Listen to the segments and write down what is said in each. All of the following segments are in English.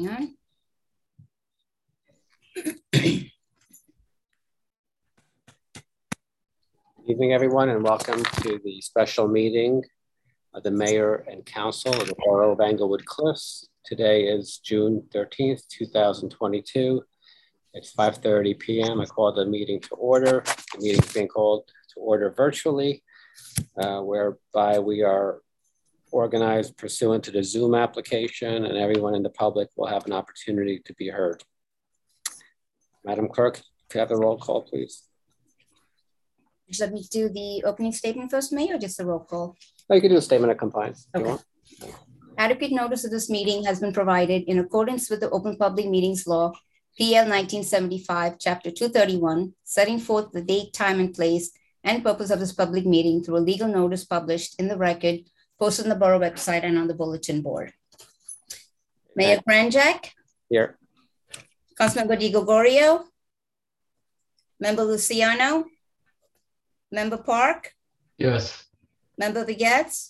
on. Evening, everyone, and welcome to the special meeting of the Mayor and Council of the Borough of Englewood Cliffs. Today is June 13th, 2022. It's 5:30 p.m. I call the meeting to order. The meeting is being called to order virtually, whereby we are organized pursuant to the Zoom application, and everyone in the public will have an opportunity to be heard. Madam Clerk, could I have the roll call, please? Would you let me do the opening statement first, Mayor, or just the roll call? Oh, you can do a statement of compliance. Okay. Adequate notice of this meeting has been provided in accordance with the Open Public Meetings Law, PL 1975, Chapter 231, setting forth the date, time, and place and purpose of this public meeting through a legal notice published in the record, posted on the Borough website and on the bulletin board. Mayor Kranjak? Here. Councilmember Di Gregorio? Member Luciano? Member Park? Yes. Member Begets?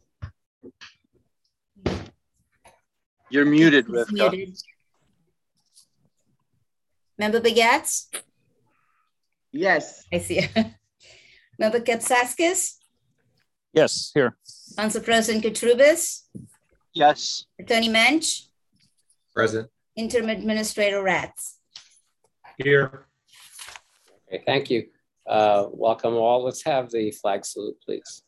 You're muted, Rivka. Muted. Member Begets? Yes. I see. Member Kapsaskis? Yes, here. Council President Katrubis? Yes. Attorney Mensch? Present. Interim Administrator Ratz? Here. Okay, thank you. Welcome all. Let's have the flag salute, please.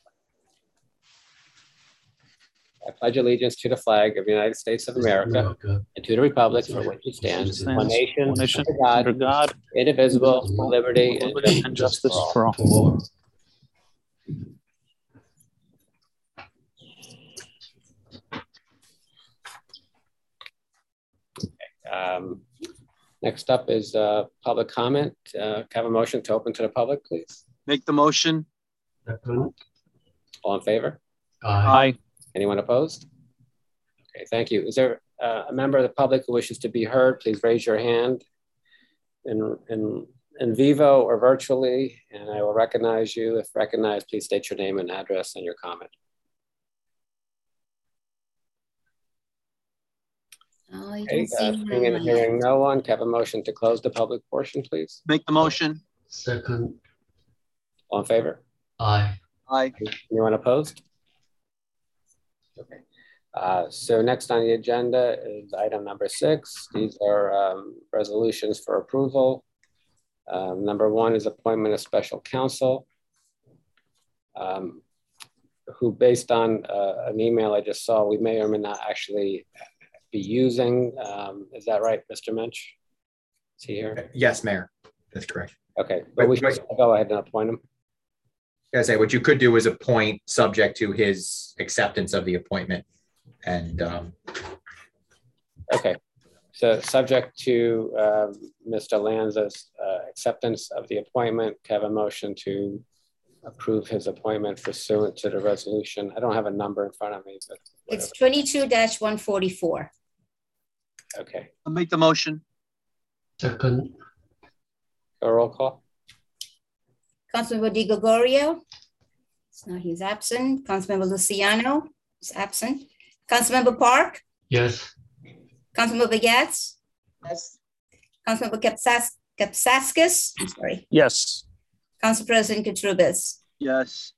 I pledge allegiance to the flag of the United States of America and to the republic for which it stands, one nation, under God, indivisible, with liberty and justice for all. Next up is public comment. Can I have a motion to open to the public, please? Make the motion. All in favor? Aye. Anyone opposed? Okay, thank you. Is there a member of the public who wishes to be heard? Please raise your hand in vivo or virtually, and I will recognize you. If recognized, please state your name and address and your comment. Okay, seeing and hearing no one, can I have a motion to close the public portion, please? Make the motion. Second. All in favor? Aye. Aye. Anyone opposed? Okay. So next on the agenda is item number 6. These are resolutions for approval. Number 1 is appointment of special counsel, who, based on an email I just saw, we may or may not actually be using. Is that right, Mr. Mensch? Is he here? Yes, Mayor. That's correct. Okay, but we should go ahead and appoint him. I say what you could do is appoint subject to his acceptance of the appointment. And okay, so subject to Mr. Lanza's acceptance of the appointment, can I have a motion to approve his appointment pursuant to the resolution? I don't have a number in front of me, but it's 22-144. Okay. I'll make the motion. Second. A roll call. Councilmember Di Gregorio? No, he's absent. Councilmember Luciano is absent. Councilmember Park? Yes. Councilmember Begets? Yes. Councilmember Kapsaskis? I'm sorry. Yes. Council President Katrubis? Yes.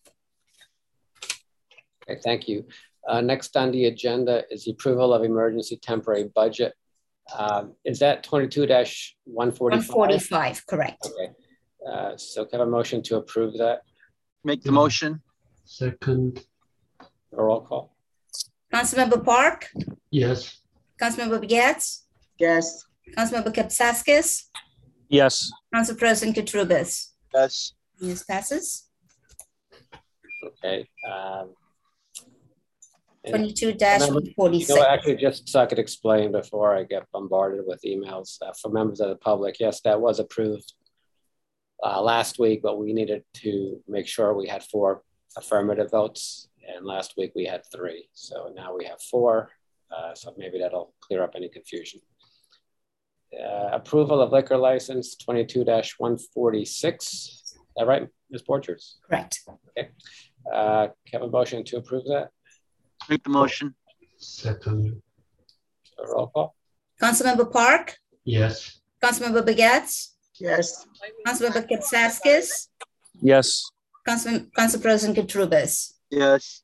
Okay, thank you. Next on the agenda is the approval of emergency temporary budget. Is that 22-145? 145, correct. Okay. So can I have a motion to approve that? Make the motion. Second. A roll call. Councilmember Park? Yes. Councilmember Begets? Yes. Councilmember Kapsaskis? Yes. Council President Katrubis? Yes. Yes, passes. Okay. 22-146. You know, actually, just so I could explain before I get bombarded with emails from members of the public, yes, that was approved last week, but we needed to make sure we had 4 affirmative votes, and last week we had 3. So now we have 4, so maybe that'll clear up any confusion. Approval of liquor license 22-146. Is that right, Ms. Borchers? Correct. Okay. Can I have a motion to approve that? Make the motion. Second. So roll call. Councilmember Park, Yes. Councilmember Begets, Yes. Councilmember Katsakis, Yes. Council President Katurbis. Yes.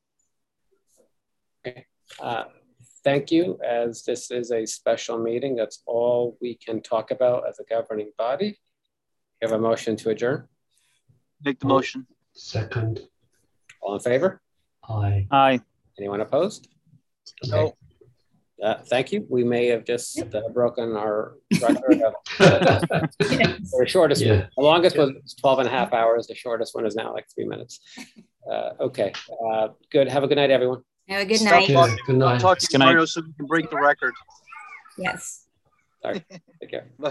Thank you. As this is a special meeting, that's all we can talk about as a governing body. You have a motion to adjourn? Make the motion. Second. All in favor? Aye. Aye. Anyone opposed? No. Thank you. We may have just broken our record of the shortest one. Yeah. The longest was 12 and a half hours. The shortest one is now like 3 minutes. Okay, good. Have a good night, everyone. Have a good Stop night. Yeah, good night. Talk to Good night. Mario so we can break the record. Yes. Sorry. Take care.